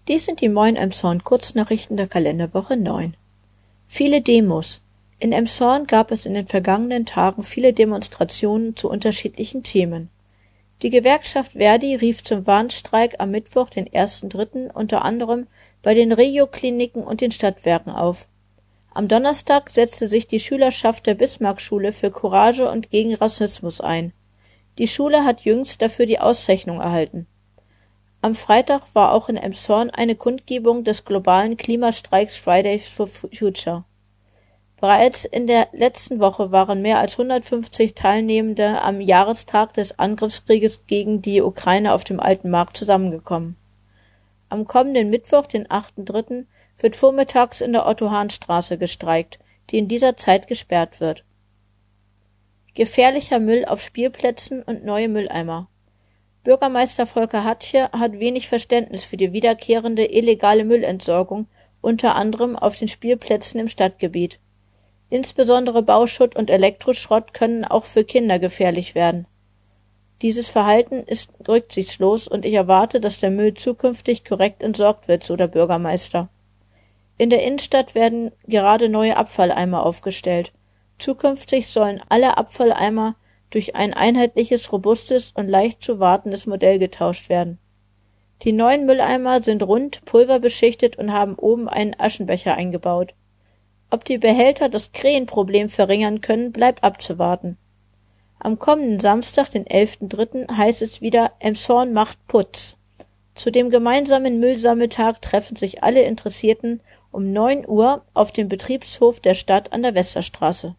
Dies sind die Moin Emshorn Kurznachrichten der Kalenderwoche 9. Viele Demos. In Emshorn gab es in den vergangenen Tagen viele Demonstrationen zu unterschiedlichen Themen. Die Gewerkschaft ver.di rief zum Warnstreik am Mittwoch, den 1.3., unter anderem bei den Regio-Kliniken und den Stadtwerken auf. Am Donnerstag setzte sich die Schülerschaft der Bismarck-Schule für Courage und gegen Rassismus ein. Die Schule hat jüngst dafür die Auszeichnung erhalten. Am Freitag war auch in Emshorn eine Kundgebung des globalen Klimastreiks Fridays for Future. Bereits in der letzten Woche waren mehr als 150 Teilnehmende am Jahrestag des Angriffskrieges gegen die Ukraine auf dem Alten Markt zusammengekommen. Am kommenden Mittwoch, den 8.3., wird vormittags in der Otto-Hahn-Straße gestreikt, die in dieser Zeit gesperrt wird. Gefährlicher Müll auf Spielplätzen und neue Mülleimer. Bürgermeister Volker Hatje hat wenig Verständnis für die wiederkehrende illegale Müllentsorgung, unter anderem auf den Spielplätzen im Stadtgebiet. Insbesondere Bauschutt und Elektroschrott können auch für Kinder gefährlich werden. Dieses Verhalten ist rücksichtslos und ich erwarte, dass der Müll zukünftig korrekt entsorgt wird, so der Bürgermeister. In der Innenstadt werden gerade neue Abfalleimer aufgestellt. Zukünftig sollen alle Abfalleimer durch ein einheitliches, robustes und leicht zu wartendes Modell getauscht werden. Die neuen Mülleimer sind rund, pulverbeschichtet und haben oben einen Aschenbecher eingebaut. Ob die Behälter das Krähenproblem verringern können, bleibt abzuwarten. Am kommenden Samstag, den 11.3., heißt es wieder Emshorn macht Putz. Zu dem gemeinsamen Müllsammeltag treffen sich alle Interessierten um 9 Uhr auf dem Betriebshof der Stadt an der Westerstraße.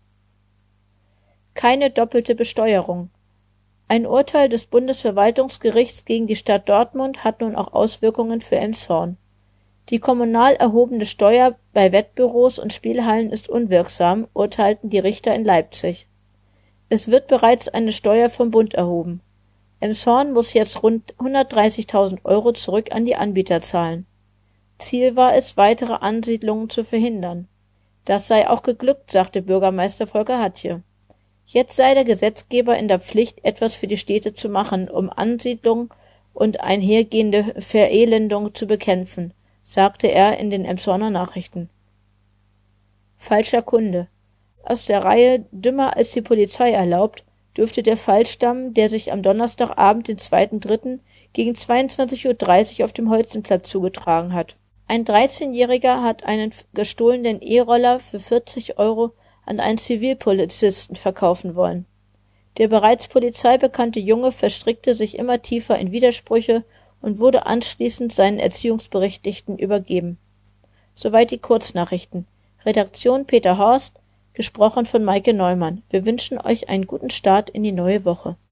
Keine doppelte Besteuerung. Ein Urteil des Bundesverwaltungsgerichts gegen die Stadt Dortmund hat nun auch Auswirkungen für Emshorn. Die kommunal erhobene Steuer bei Wettbüros und Spielhallen ist unwirksam, urteilten die Richter in Leipzig. Es wird bereits eine Steuer vom Bund erhoben. Emshorn muss jetzt rund 130.000 € zurück an die Anbieter zahlen. Ziel war es, weitere Ansiedlungen zu verhindern. Das sei auch geglückt, sagte Bürgermeister Volker Hatje. Jetzt sei der Gesetzgeber in der Pflicht, etwas für die Städte zu machen, um Ansiedlung und einhergehende Verelendung zu bekämpfen, sagte er in den Emshorner Nachrichten. Falscher Kunde. Aus der Reihe Dümmer als die Polizei erlaubt dürfte der Fall stammen, der sich am Donnerstagabend, den 2.3., gegen 22.30 Uhr auf dem Holzenplatz zugetragen hat. Ein 13-Jähriger hat einen gestohlenen E-Roller für 40 € an einen Zivilpolizisten verkaufen wollen. Der bereits Polizei bekannte Junge verstrickte sich immer tiefer in Widersprüche und wurde anschließend seinen Erziehungsberechtigten übergeben. Soweit die Kurznachrichten. Redaktion Peter Horst, gesprochen von Maike Neumann. Wir wünschen euch einen guten Start in die neue Woche.